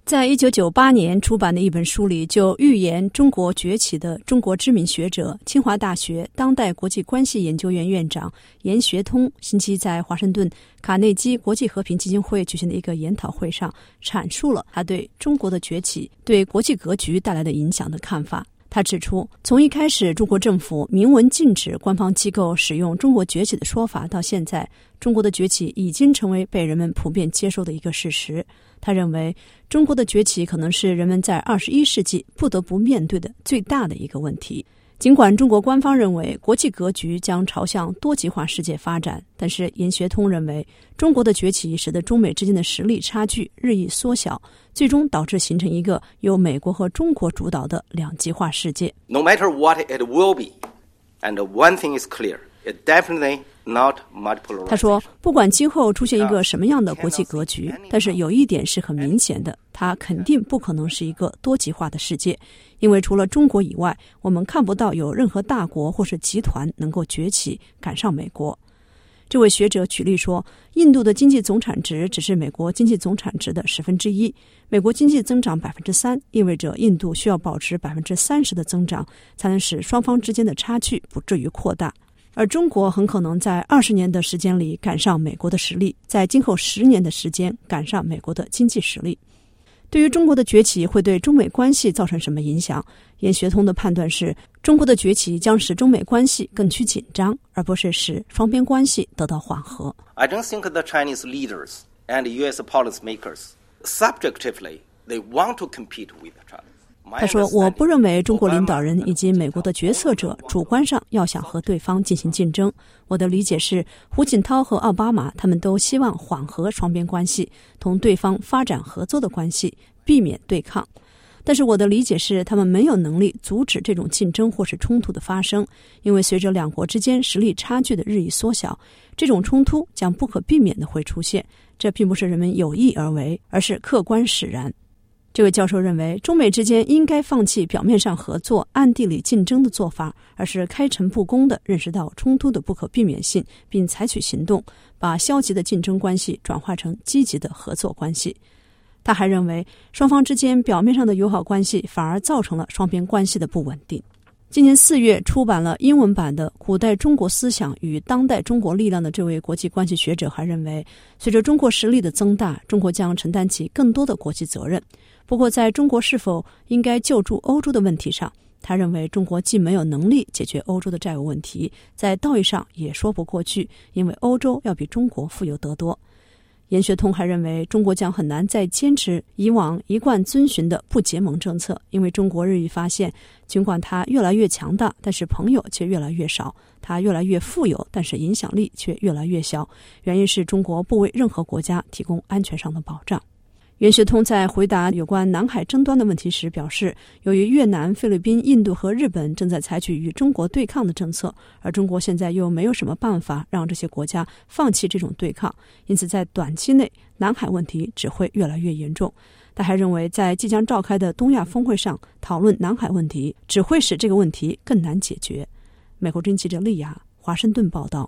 在1998年出版的一本书里，就预言中国崛起的中国知名学者、清华大学当代国际关系研究院院长严学通星期在华盛顿卡内基国际和平基金会举行的一个研讨会上阐述了他对中国的崛起对国际格局带来的影响的看法。他指出，从一开始中国政府明文禁止官方机构使用中国崛起的说法，到现在中国的崛起已经成为被人们普遍接受的一个事实。他认为中国的崛起可能是人们在21世纪不得不面对的最大的一个问题。尽管中国官方认为国际格局将朝向多极化世界发展，但是严学通认为中国的崛起使得中美之间的实力差距日益缩小，最终导致形成一个由美国和中国主导的两极化世界。 No matter what it will be, and one thing is clear, it definitely not multipolar. 他说，不管今后出现一个什么样的国际格局，但是有一点是很明显的，它肯定不可能是一个多极化的世界，因为除了中国以外，我们看不到有任何大国或是集团能够崛起赶上美国。这位学者举例说，印度的经济总产值只是美国经济总产值的1/10，美国经济增长3%，意味着印度需要保持30%的增长，才能使双方之间的差距不至于扩大。而中国很可能在20年的时间里赶上美国的实力，在今后10年的时间赶上美国的经济实力。对于中国的崛起会对中美关系造成什么影响，严学通的判断是，中国的崛起将使中美关系更趋紧张，而不是使双边关系得到缓和。 I don't think the Chinese leaders and US policymakers subjectively they want to compete with each other. 他说，我不认为中国领导人以及美国的决策者主观上要想和对方进行竞争。我的理解是，胡锦涛和奥巴马他们都希望缓和双边关系，同对方发展合作的关系，避免对抗。但是我的理解是，他们没有能力阻止这种竞争或是冲突的发生，因为随着两国之间实力差距的日益缩小，这种冲突将不可避免地会出现。这并不是人们有意而为，而是客观使然。这位教授认为，中美之间应该放弃表面上合作、暗地里竞争的做法，而是开诚布公地认识到冲突的不可避免性，并采取行动，把消极的竞争关系转化成积极的合作关系。他还认为，双方之间表面上的友好关系反而造成了双边关系的不稳定。今年4月出版了英文版的《古代中国思想与当代中国力量》的这位国际关系学者还认为，随着中国实力的增大，中国将承担起更多的国际责任。不过在中国是否应该救助欧洲的问题上，他认为中国既没有能力解决欧洲的债务问题，在道义上也说不过去，因为欧洲要比中国富有得多。严学通还认为，中国将很难再坚持以往一贯遵循的不结盟政策，因为中国日益发现，尽管它越来越强大，但是朋友却越来越少，它越来越富有，但是影响力却越来越小，原因是中国不为任何国家提供安全上的保障。袁学通在回答有关南海争端的问题时表示，由于越南、菲律宾、印度和日本正在采取与中国对抗的政策，而中国现在又没有什么办法让这些国家放弃这种对抗，因此在短期内南海问题只会越来越严重。他还认为，在即将召开的东亚峰会上讨论南海问题，只会使这个问题更难解决。美国之音记者丽雅，华盛顿报道。